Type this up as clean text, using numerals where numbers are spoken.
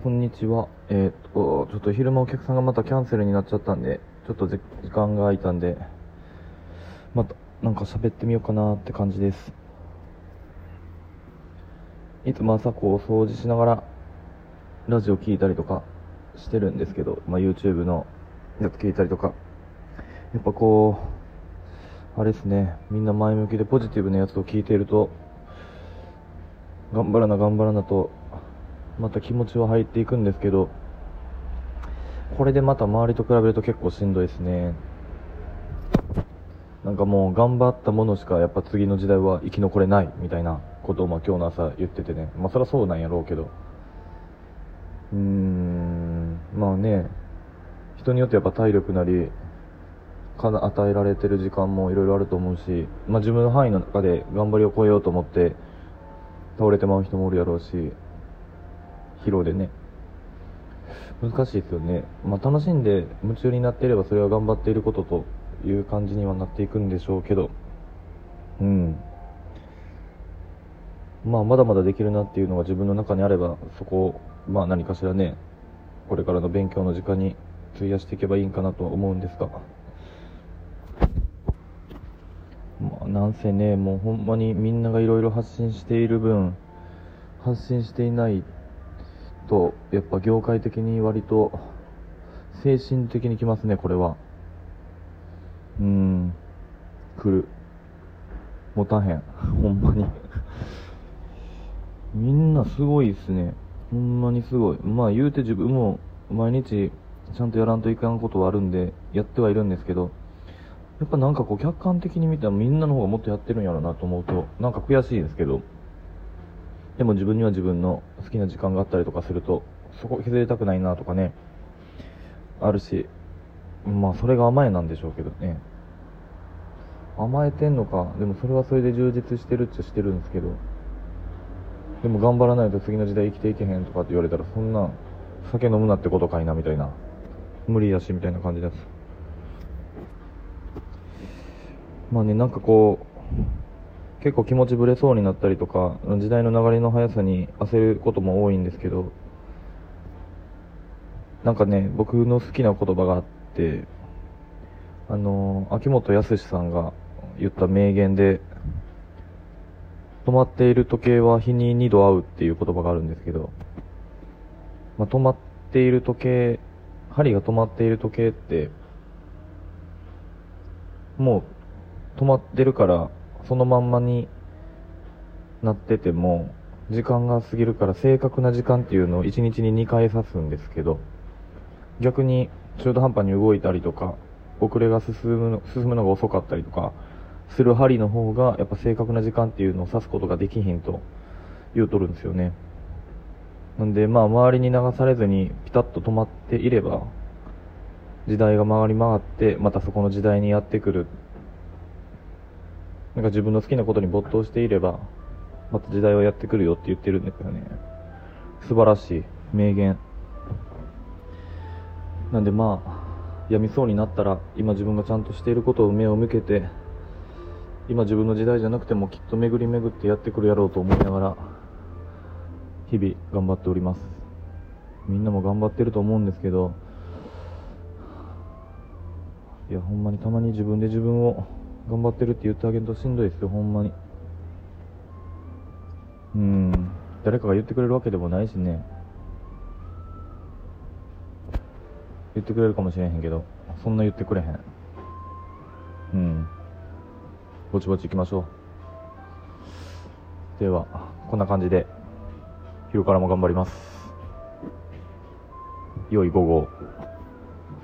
こんにちは。ちょっと昼間お客さんがまたキャンセルになっちゃったんで、ちょっと時間が空いたんで、またなんか喋ってみようかなって感じです。いつも朝こう掃除しながらラジオ聞いたりとかしてるんですけど、YouTube のやつ聞いたりとか、やっぱこう、あれですね、みんな前向きでポジティブなやつを聞いていると、頑張らな頑張らなと、また気持ちは入っていくんですけど、これでまた周りと比べると結構しんどいですね。なんかもう頑張ったものしかやっぱ次の時代は生き残れないみたいなことを今日の朝言っててね。そりゃそうなんやろうけど。まあね、人によってやっぱ体力なり、与えられてる時間もいろいろあると思うし、自分の範囲の中で頑張りを超えようと思って倒れてまう人もおるやろうし、疲労でね。難しいですよね。楽しんで夢中になっていればそれは頑張っていることという感じにはなっていくんでしょうけど、まだまだできるなっていうのが自分の中にあれば、そこを何かしらね、これからの勉強の時間に費やしていけばいいんかなとは思うんですが、なんせね、もうほんまにみんながいろいろ発信している分、発信していないとやっぱ業界的に割と精神的にきますね。これは来る、持たへんほんまにみんなすごいっすね。ほんまにすごい。言うて自分も毎日ちゃんとやらんといかんことはあるんでやってはいるんですけど、やっぱなんかこう客観的に見たらみんなの方がもっとやってるんやろなと思うとなんか悔しいですけど、でも自分には自分の好きな時間があったりとかすると、そこ削りたくないなとかね、あるし、それが甘えなんでしょうけどね。甘えてんのか、でもそれはそれで充実してるっちゃしてるんですけど、でも頑張らないと次の時代生きていけへんとかって言われたら、そんな酒飲むなってことかいなみたいな、無理やしみたいな感じです。なんかこう結構気持ちぶれそうになったりとか、時代の流れの速さに焦ることも多いんですけど、なんかね、僕の好きな言葉があって、秋元康さんが言った名言で、止まっている時計は日に2度合うっていう言葉があるんですけど、止まっている時計、針が止まっている時計って、もう止まってるからそのまんまになってても、時間が過ぎるから正確な時間っていうのを1日に2回指すんですけど、逆に中途半端に動いたりとか、遅れが進むのが遅かったりとかする針の方がやっぱ正確な時間っていうのを指すことができひんと言うとるんですよね。なんで周りに流されずにピタッと止まっていれば、時代が回り回ってまたそこの時代にやってくる。なんか自分の好きなことに没頭していればまた時代はやってくるよって言ってるんですよね。素晴らしい名言なんで、病みそうになったら今自分がちゃんとしていることを目を向けて、今自分の時代じゃなくてもきっと巡り巡ってやってくるやろうと思いながら日々頑張っております。みんなも頑張ってると思うんですけど、いやほんまにたまに自分で自分を頑張ってるって言ってあげるとしんどいですよ、ほんまに。誰かが言ってくれるわけでもないしね。言ってくれるかもしれへんけど、そんな言ってくれへん。ぼちぼち行きましょう。ではこんな感じで昼からも頑張ります。良い午後を。